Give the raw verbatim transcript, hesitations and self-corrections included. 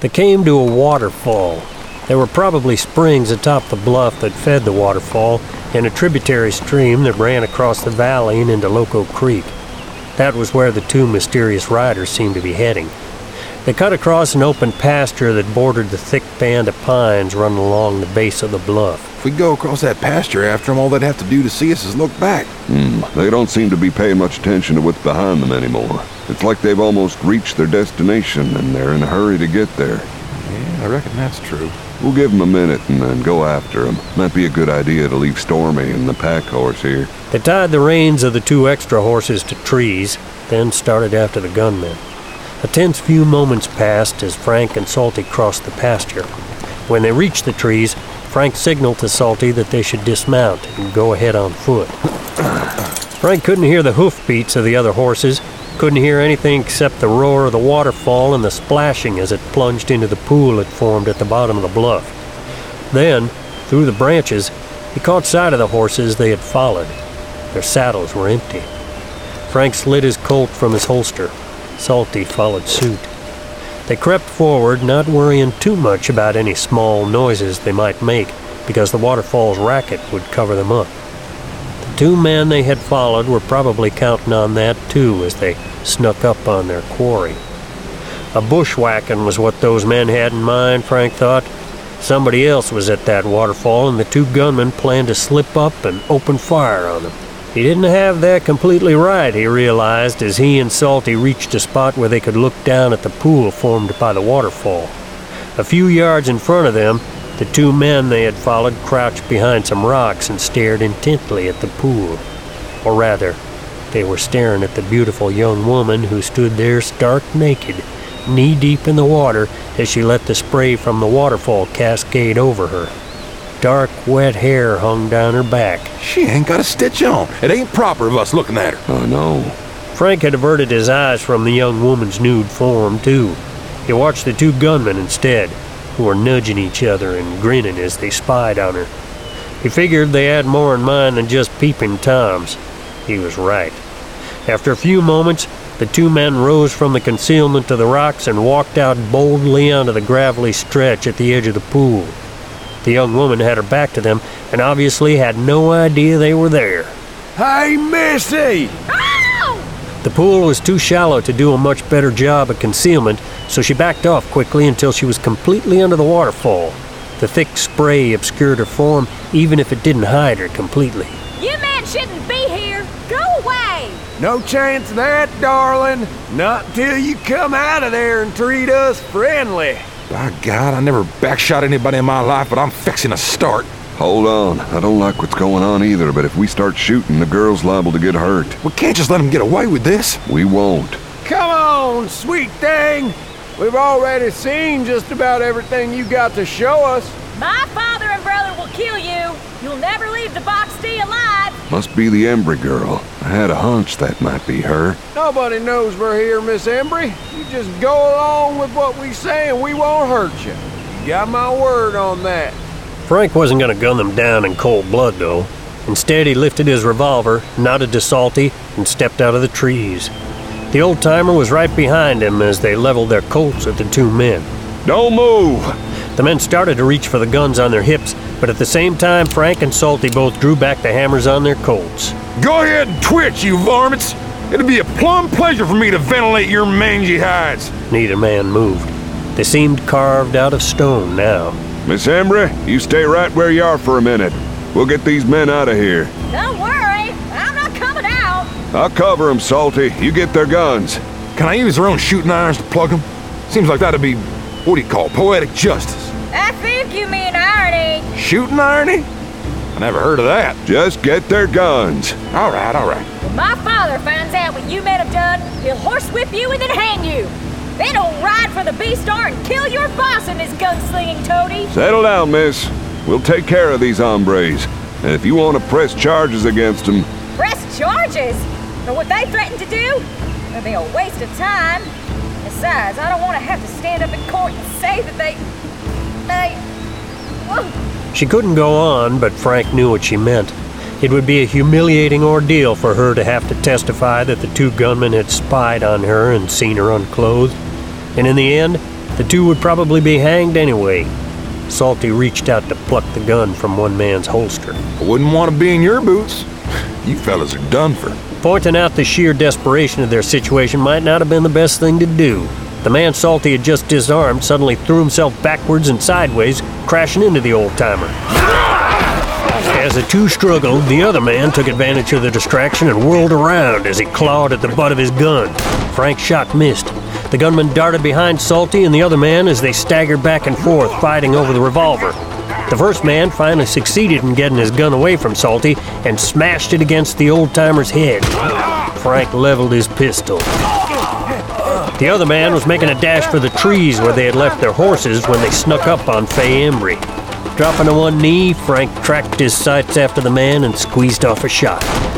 They came to a waterfall. There were probably springs atop the bluff that fed the waterfall and a tributary stream that ran across the valley and into Loco Creek. That was where the two mysterious riders seemed to be heading. They cut across an open pasture that bordered the thick band of pines running along the base of the bluff. If we go across that pasture after them, all they'd have to do to see us is look back. Hmm, they don't seem to be paying much attention to what's behind them anymore. It's like they've almost reached their destination and they're in a hurry to get there. Yeah, I reckon that's true. We'll give them a minute and then go after them. Might be a good idea to leave Stormy and the pack horse here. They tied the reins of the two extra horses to trees, then started after the gunmen. A tense few moments passed as Frank and Salty crossed the pasture. When they reached the trees, Frank signaled to Salty that they should dismount and go ahead on foot. Frank couldn't hear the hoofbeats of the other horses, couldn't hear anything except the roar of the waterfall and the splashing as it plunged into the pool it formed at the bottom of the bluff. Then, through the branches, he caught sight of the horses they had followed. Their saddles were empty. Frank slid his Colt from his holster. Salty followed suit. They crept forward, not worrying too much about any small noises they might make, because the waterfall's racket would cover them up. The two men they had followed were probably counting on that too as they snuck up on their quarry. A bushwhacking was what those men had in mind, Frank thought. Somebody else was at that waterfall, and the two gunmen planned to slip up and open fire on them. He didn't have that completely right, he realized, as he and Salty reached a spot where they could look down at the pool formed by the waterfall. A few yards in front of them, the two men they had followed crouched behind some rocks and stared intently at the pool. Or rather, they were staring at the beautiful young woman who stood there stark naked, knee-deep in the water as she let the spray from the waterfall cascade over her. Dark, wet hair hung down her back. She ain't got a stitch on. It ain't proper of us looking at her. I know. Frank had averted his eyes from the young woman's nude form, too. He watched the two gunmen instead, who were nudging each other and grinning as they spied on her. He figured they had more in mind than just peeping toms. He was right. After a few moments, the two men rose from the concealment of the rocks and walked out boldly onto the gravelly stretch at the edge of the pool. The young woman had her back to them and obviously had no idea they were there. Hey, Missy! Ow! The pool was too shallow to do a much better job of concealment, so she backed off quickly until she was completely under the waterfall. The thick spray obscured her form, even if it didn't hide her completely. You men shouldn't be here. Go away. No chance of that, darling. Not till you come out of there and treat us friendly. By God, I never backshot anybody in my life, but I'm fixing to start. Hold on. I don't like what's going on either, but if we start shooting, the girl's liable to get hurt. We can't just let them get away with this. We won't. Come on, sweet thing. We've already seen just about everything you got to show us. My father and brother will kill you. You'll never leave the Box D alive. Must be the Embry girl. I had a hunch that might be her. Nobody knows we're here, Miss Embry. You just go along with what we say and we won't hurt you. You got my word on that. Frank wasn't going to gun them down in cold blood, though. Instead, he lifted his revolver, nodded to Salty, and stepped out of the trees. The old-timer was right behind him as they leveled their Colts at the two men. Don't move! The men started to reach for the guns on their hips, but at the same time, Frank and Salty both drew back the hammers on their Colts. Go ahead and twitch, you varmints! It'll be a plumb pleasure for me to ventilate your mangy hides. Neither man moved. They seemed carved out of stone now. Miss Embry, you stay right where you are for a minute. We'll get these men out of here. Don't worry. I'm not coming out. I'll cover them, Salty. You get their guns. Can I use their own shooting irons to plug them? Seems like that'd be, what do you call it, poetic justice. I think you mean irony. Shooting irony? I never heard of that. Just get their guns. All right, all right. When my father finds out what you men have done, he'll horsewhip you and then hang you. Then he'll ride for the B-Star and kill your boss and his gunslinging toady. Settle down, miss. We'll take care of these hombres. And if you want to press charges against them... Press charges? For what they threatened to do? It'll be a waste of time. Besides, I don't want to have to stand up in court and say that they... They... Whoa. She couldn't go on, but Frank knew what she meant. It would be a humiliating ordeal for her to have to testify that the two gunmen had spied on her and seen her unclothed. And in the end, The two would probably be hanged anyway. Salty reached out to pluck the gun from one man's holster. I wouldn't want to be in your boots. You fellas are done for. Pointing out the sheer desperation of their situation might not have been the best thing to do. The man Salty had just disarmed suddenly threw himself backwards and sideways, crashing into the old-timer. As the two struggled, the other man took advantage of the distraction and whirled around as he clawed at the butt of his gun. Frank's shot missed. The gunman darted behind Salty and the other man as they staggered back and forth, fighting over the revolver. The first man finally succeeded in getting his gun away from Salty and smashed it against the old-timer's head. Frank leveled his pistol. The other man was making a dash for the trees where they had left their horses when they snuck up on Fay Embry. Dropping to one knee, Frank tracked his sights after the man and squeezed off a shot.